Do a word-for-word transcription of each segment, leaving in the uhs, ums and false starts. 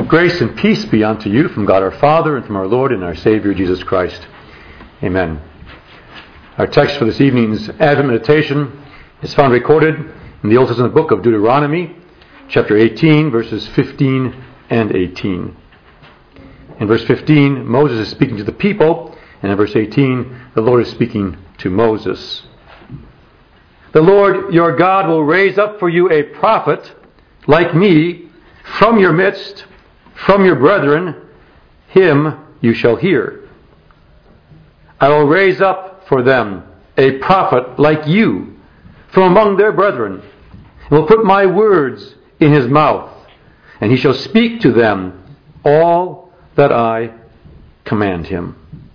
Grace and peace be unto you from God our Father and from our Lord and our Savior Jesus Christ. Amen. Our text for this evening's Advent meditation is found recorded in the Old Testament book of Deuteronomy, chapter eighteen, verses fifteen and eighteen. In verse fifteen, Moses is speaking to the people, and in verse eighteen, the Lord is speaking to Moses. The Lord your God will raise up for you a prophet like me from your midst, from your brethren, him you shall hear. I will raise up for them a prophet like you from among their brethren, and will put my words in his mouth, and he shall speak to them all that I command him.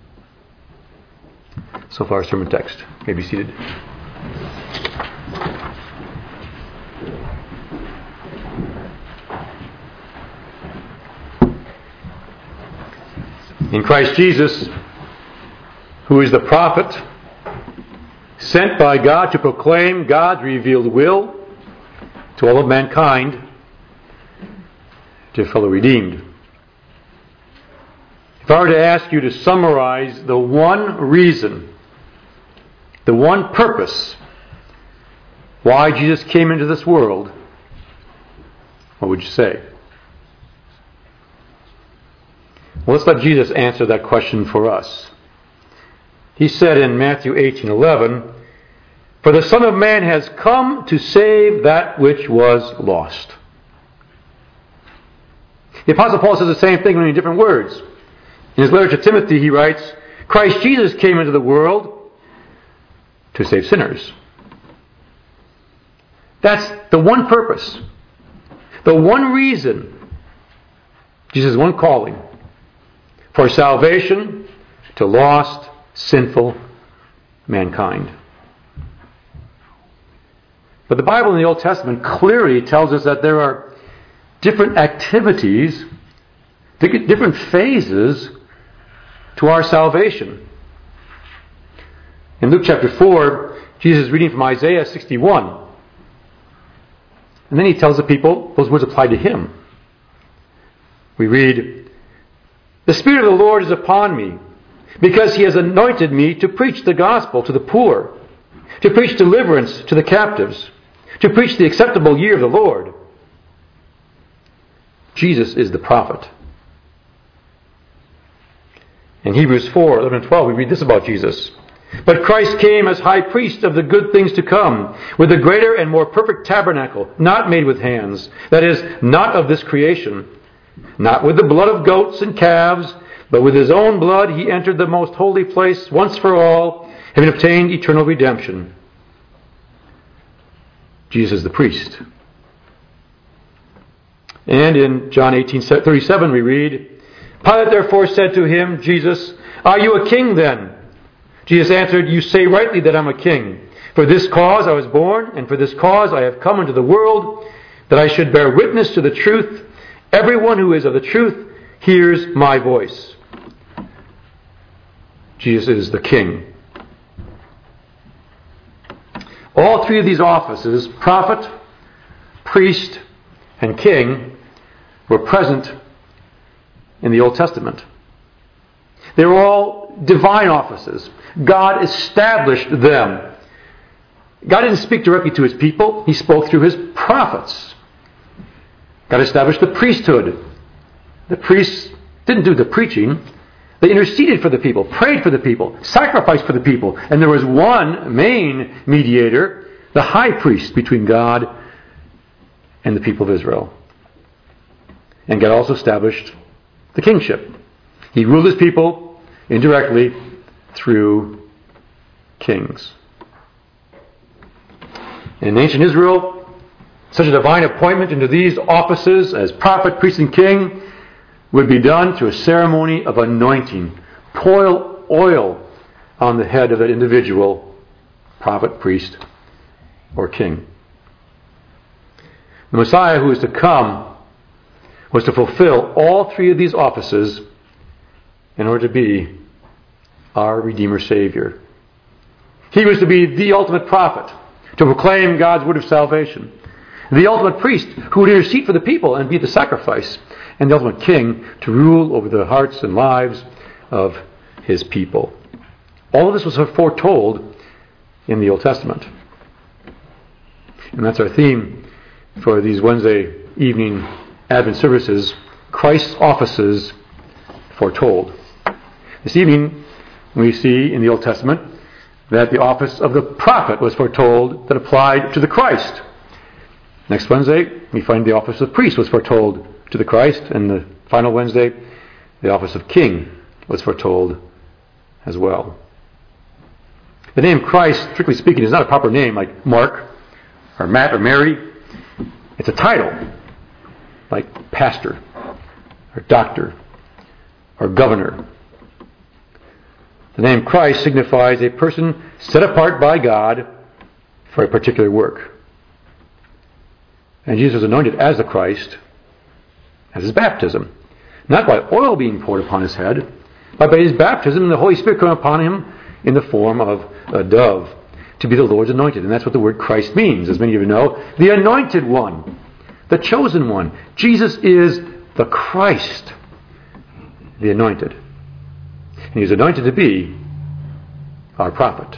So far, sermon text. You may be seated. In Christ Jesus, who is the prophet, sent by God to proclaim God's revealed will to all of mankind, dear fellow redeemed. If I were to ask you to summarize the one reason, the one purpose why Jesus came into this world, what would you say? Well, let's let Jesus answer that question for us. He said in Matthew eighteen eleven, "For the Son of Man has come to save that which was lost." The Apostle Paul says the same thing in different words. In his letter to Timothy, he writes, "Christ Jesus came into the world to save sinners." That's the one purpose, the one reason, Jesus' one calling, for salvation to lost, sinful mankind. But the Bible in the Old Testament clearly tells us that there are different activities, different phases to our salvation. In Luke chapter four, Jesus is reading from Isaiah sixty-one. And then he tells the people, those words apply to him. We read, "The Spirit of the Lord is upon me, because he has anointed me to preach the gospel to the poor, to preach deliverance to the captives, to preach the acceptable year of the Lord." Jesus is the prophet. In Hebrews four, eleven and twelve, we read this about Jesus. "But Christ came as high priest of the good things to come, with a greater and more perfect tabernacle, not made with hands, that is, not of this creation. Not with the blood of goats and calves, but with his own blood he entered the most holy place once for all, having obtained eternal redemption." Jesus is the priest. And in John eighteen thirty-seven we read, "Pilate therefore said to him," Jesus, "Are you a king then?" Jesus answered, "You say rightly that I am a king. For this cause I was born, and for this cause I have come into the world, that I should bear witness to the truth. Everyone who is of the truth hears my voice." Jesus is the king. All three of these offices, prophet, priest, and king, were present in the Old Testament. They were all divine offices. God established them. God didn't speak directly to his people. He spoke through his prophets. God established the priesthood. The priests didn't do the preaching. They interceded for the people, prayed for the people, sacrificed for the people. And there was one main mediator, the high priest between God and the people of Israel. And God also established the kingship. He ruled his people indirectly through kings. In ancient Israel, such a divine appointment into these offices as prophet, priest, and king would be done through a ceremony of anointing. Pour oil on the head of that individual prophet, priest, or king. The Messiah who is to come was to fulfill all three of these offices in order to be our Redeemer Savior. He was to be the ultimate prophet, to proclaim God's word of salvation, The ultimate priest who would intercede for the people and be the sacrifice. And the ultimate king to rule over the hearts and lives of his people. All of this was foretold in the Old Testament. And that's our theme for these Wednesday evening Advent services, Christ's offices foretold. This evening we see in the Old Testament that the office of the prophet was foretold that applied to the Christ. Next Wednesday we find the office of priest was foretold to the Christ, and the final Wednesday the office of king was foretold as well. The name Christ, strictly speaking, is not a proper name like Mark or Matt or Mary. It's a title like pastor or doctor or governor. The name Christ signifies a person set apart by God for a particular work. And Jesus was anointed as the Christ at his baptism. Not by oil being poured upon his head, but by his baptism, the Holy Spirit coming upon him in the form of a dove to be the Lord's anointed. And that's what the word Christ means, as many of you know. The anointed one, the chosen one. Jesus is the Christ, the anointed. And he's anointed to be our prophet.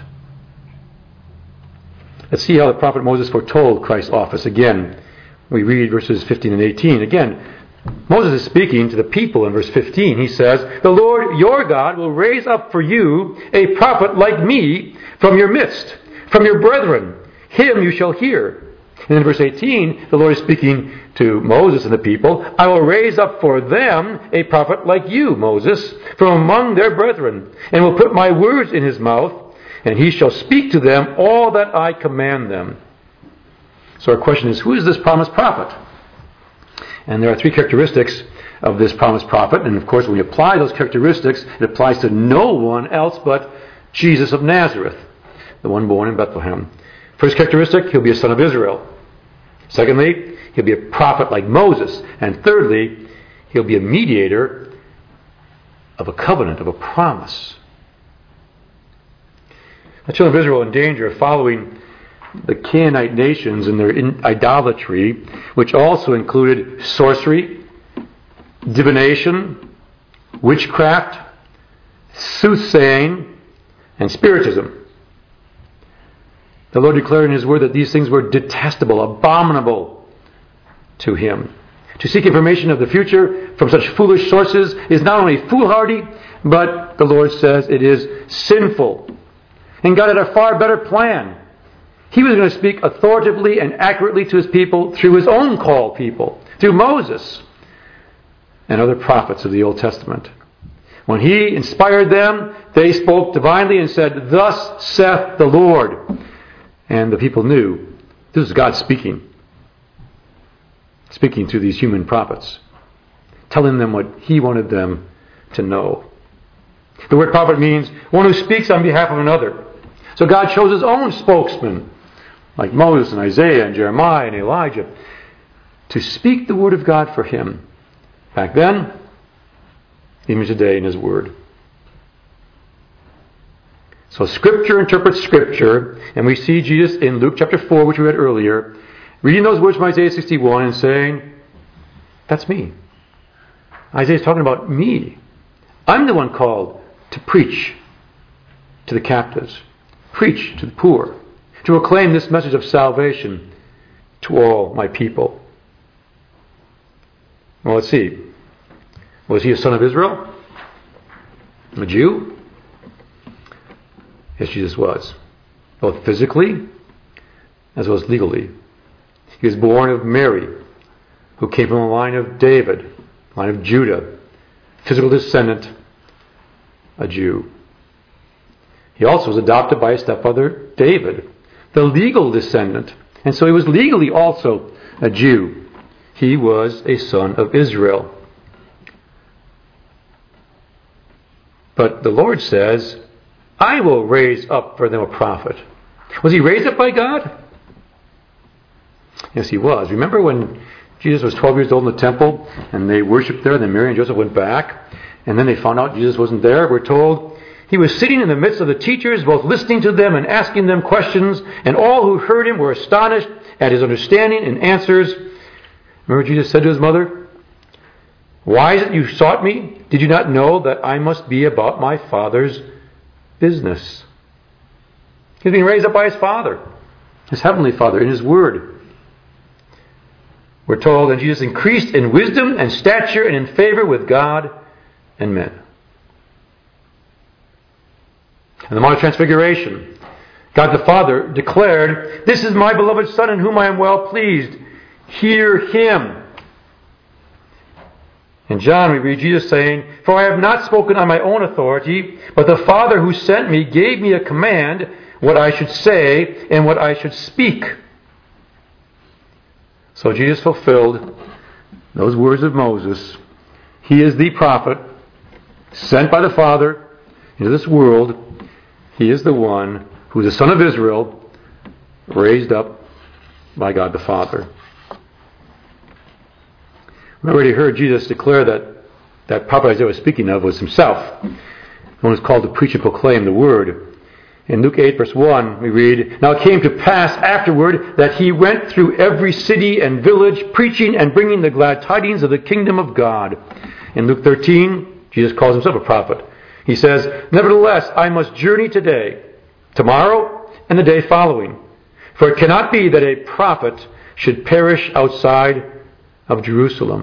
Let's see how the prophet Moses foretold Christ's office. Again, we read verses fifteen and eighteen. Again, Moses is speaking to the people in verse fifteen. He says, "The Lord your God will raise up for you a prophet like me from your midst, from your brethren. Him you shall hear." And in verse eighteen, the Lord is speaking to Moses and the people. "I will raise up for them a prophet like you, Moses, from among their brethren, and will put my words in his mouth, and he shall speak to them all that I command them." So our question is, who is this promised prophet? And there are three characteristics of this promised prophet. And of course, when we apply those characteristics, it applies to no one else but Jesus of Nazareth, the one born in Bethlehem. First characteristic, he'll be a son of Israel. Secondly, he'll be a prophet like Moses. And thirdly, he'll be a mediator of a covenant, of a promise. The children of Israel are in danger of following the Canaanite nations in their idolatry, which also included sorcery, divination, witchcraft, soothsaying, and spiritism. The Lord declared in his word that these things were detestable, abominable to him. To seek information of the future from such foolish sources is not only foolhardy, but the Lord says it is sinful. And God had a far better plan. He was going to speak authoritatively and accurately to his people through his own called people, through Moses and other prophets of the Old Testament. When he inspired them, they spoke divinely and said, "Thus saith the Lord." And the people knew this is God speaking. Speaking through these human prophets. Telling them what he wanted them to know. The word prophet means one who speaks on behalf of another. So God chose his own spokesman, like Moses and Isaiah and Jeremiah and Elijah, to speak the word of God for him. Back then, even today in his word. So Scripture interprets Scripture, and we see Jesus in Luke chapter four, which we read earlier, reading those words from Isaiah sixty-one and saying, "That's me." Isaiah's talking about me. I'm the one called to preach to the captives, preach to the poor, to proclaim this message of salvation to all my people. Well, let's see. Was he a son of Israel? A Jew? Yes, Jesus was. Both physically as well as legally. He was born of Mary, who came from the line of David, line of Judah, physical descendant, a Jew. He also was adopted by his stepfather David, the legal descendant. And so he was legally also a Jew. He was a son of Israel. But the Lord says, "I will raise up for them a prophet." Was he raised up by God? Yes, he was. Remember when Jesus was twelve years old in the temple and they worshipped there, and then Mary and Joseph went back, and then they found out Jesus wasn't there? We're told he was sitting in the midst of the teachers, both listening to them and asking them questions, and all who heard him were astonished at his understanding and answers. Remember Jesus said to his mother, "Why is it you sought me? Did you not know that I must be about my Father's business?" He's being raised up by his Father, his heavenly Father, in his Word. We're told that Jesus increased in wisdom and stature and in favor with God and men. In the Mount of Transfiguration, God the Father declared, "This is my beloved Son in whom I am well pleased. Hear him." In John we read Jesus saying, "For I have not spoken on my own authority, but the Father who sent me gave me a command what I should say and what I should speak." So Jesus fulfilled those words of Moses. He is the prophet sent by the Father into this world. He is the one who is the Son of Israel, raised up by God the Father. We already heard Jesus declare that that prophet Isaiah was speaking of was himself. The one who's called to preach and proclaim the word. In Luke eight verse one we read, "Now it came to pass afterward that he went through every city and village, preaching and bringing the glad tidings of the kingdom of God." In Luke thirteen, Jesus calls himself a prophet. He says, "Nevertheless, I must journey today, tomorrow, and the day following. For it cannot be that a prophet should perish outside of Jerusalem."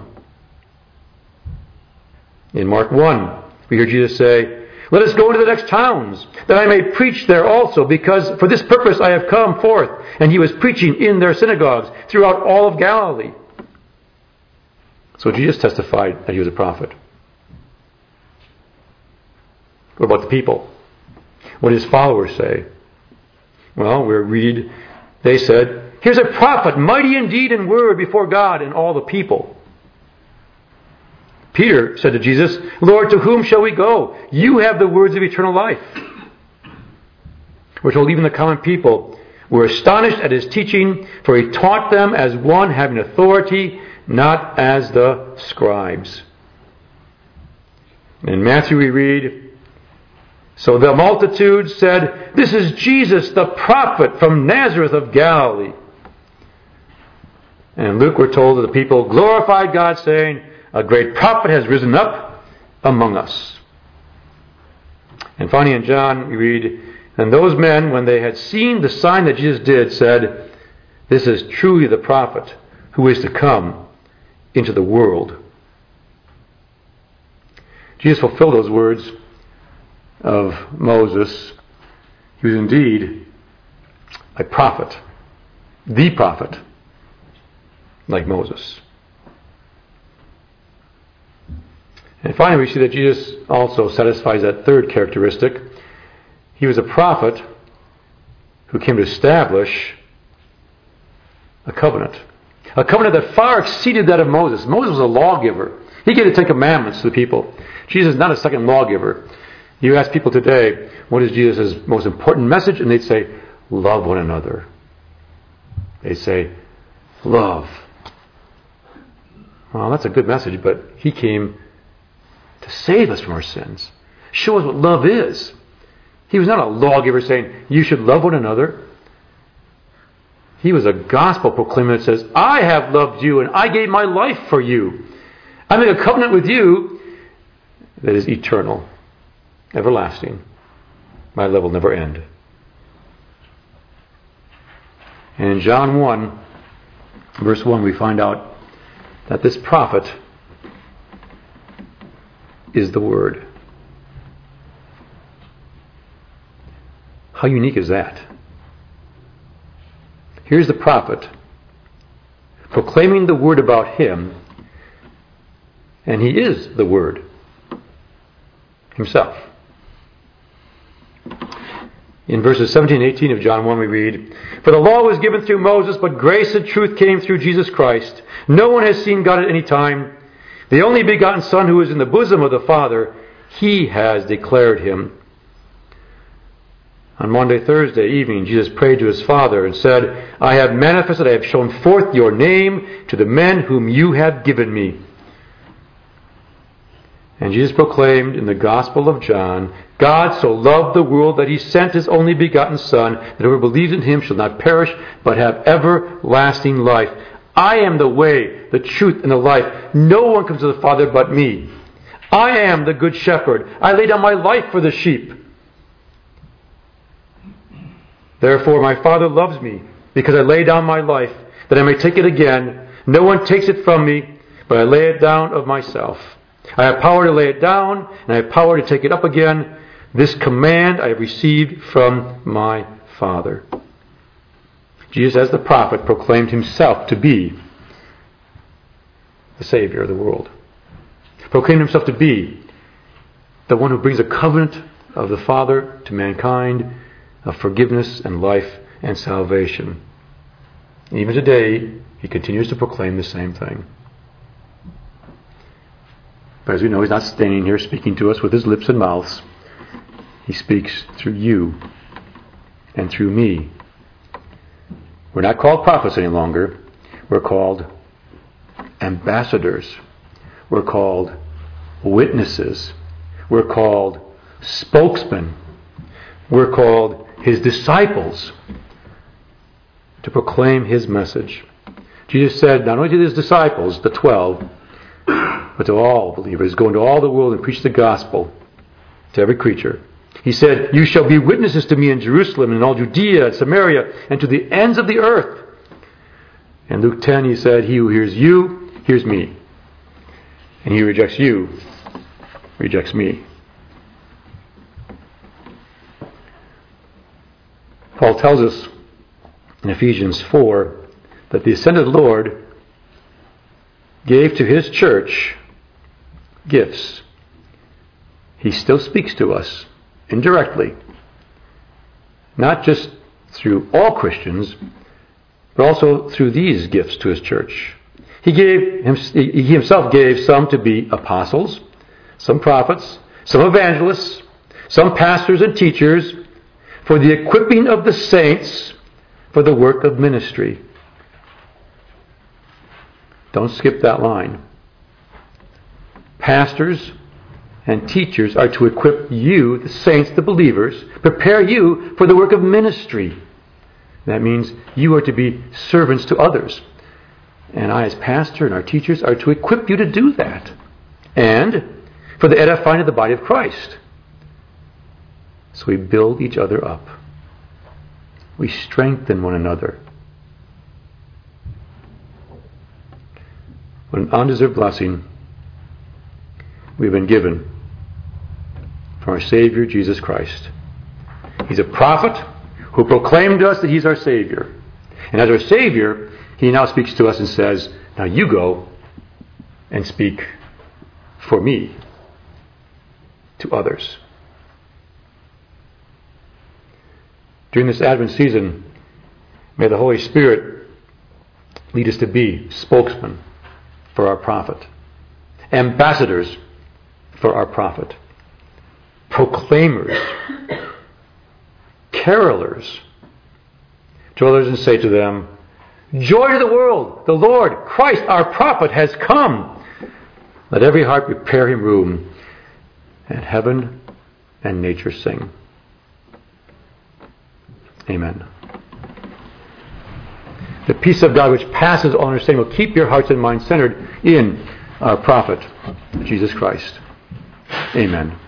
In Mark one, we hear Jesus say, "Let us go into the next towns, that I may preach there also, because for this purpose I have come forth." And he was preaching in their synagogues throughout all of Galilee. So Jesus testified that he was a prophet. What about the people? What did his followers say? Well, we read, they said, "Here's a prophet, mighty in deed and word before God and all the people." Peter said to Jesus, "Lord, to whom shall we go? You have the words of eternal life." We're told even the common people were astonished at his teaching, for he taught them as one having authority, not as the scribes. In Matthew we read, "So the multitude said, 'This is Jesus, the prophet from Nazareth of Galilee.' And in Luke we're told that the people glorified God, saying, 'A great prophet has risen up among us.'" And finally in John we read, "And those men, when they had seen the sign that Jesus did, said, 'This is truly the prophet who is to come into the world.'" Jesus fulfilled those words of Moses. He was indeed a prophet, the prophet, like Moses. And finally we see that Jesus also satisfies that third characteristic. He was a prophet who came to establish a covenant. A covenant that far exceeded that of Moses. Moses was a lawgiver. He gave the Ten Commandments to the people. Jesus is not a second lawgiver. You ask people today, what is Jesus' most important message? And they'd say, love one another. They say, love. Well, that's a good message, but he came to save us from our sins. Show us what love is. He was not a lawgiver saying, you should love one another. He was a gospel proclaimer that says, I have loved you and I gave my life for you. I make a covenant with you that is eternal, everlasting. My love will never end. And in John one, verse one, we find out that this prophet is the Word. How unique is that? Here's the prophet proclaiming the Word about him, and he is the Word himself. In verses seventeen and eighteen of John one we read, For the law was given through Moses, but grace and truth came through Jesus Christ. No one has seen God at any time. The only begotten Son who is in the bosom of the Father, He has declared Him. On Monday, Thursday evening, Jesus prayed to His Father and said, I have manifested, I have shown forth your name to the men whom you have given me. And Jesus proclaimed in the Gospel of John, God so loved the world that he sent his only begotten Son, that whoever believes in him shall not perish, but have everlasting life. I am the way, the truth, and the life. No one comes to the Father but me. I am the good shepherd. I lay down my life for the sheep. Therefore my Father loves me, because I lay down my life, that I may take it again. No one takes it from me, but I lay it down of myself. I have power to lay it down, and I have power to take it up again. This command I have received from my Father. Jesus, as the prophet, proclaimed himself to be the Savior of the world. Proclaimed himself to be the one who brings a covenant of the Father to mankind, of forgiveness and life and salvation. And even today, he continues to proclaim the same thing. But as we know, he's not standing here speaking to us with his lips and mouths. He speaks through you and through me. We're not called prophets any longer. We're called ambassadors. We're called witnesses. We're called spokesmen. We're called his disciples to proclaim his message. Jesus said not only to his disciples, the twelve, but to all believers, go into all the world and preach the gospel to every creature. He said, you shall be witnesses to me in Jerusalem and in all Judea and Samaria and to the ends of the earth. In Luke ten, he said, he who hears you, hears me. And he who rejects you, rejects me. Paul tells us in Ephesians four that the ascended Lord gave to his church gifts. He still speaks to us indirectly, not just through all Christians, but also through these gifts to his church. He gave he himself gave some to be apostles, some prophets, some evangelists, some pastors and teachers, for the equipping of the saints for the work of ministry. Don't skip that line. Pastors and teachers are to equip you, the saints, the believers, prepare you for the work of ministry. That means you are to be servants to others. And I, as pastor, and our teachers are to equip you to do that. And for the edifying of the body of Christ. So we build each other up. We strengthen one another. What an undeserved blessing we've been given from our Savior, Jesus Christ. He's a prophet who proclaimed to us that he's our Savior. And as our Savior, he now speaks to us and says, now you go and speak for me to others. During this Advent season, may the Holy Spirit lead us to be spokesmen for our prophet, ambassadors for our prophet, proclaimers, carolers to others, and say to them, joy to the world, the Lord, Christ, our prophet, has come. Let every heart prepare him room, and heaven and nature sing. Amen. The peace of God, which passes all understanding, will keep your hearts and minds centered in our prophet, Jesus Christ. Amen.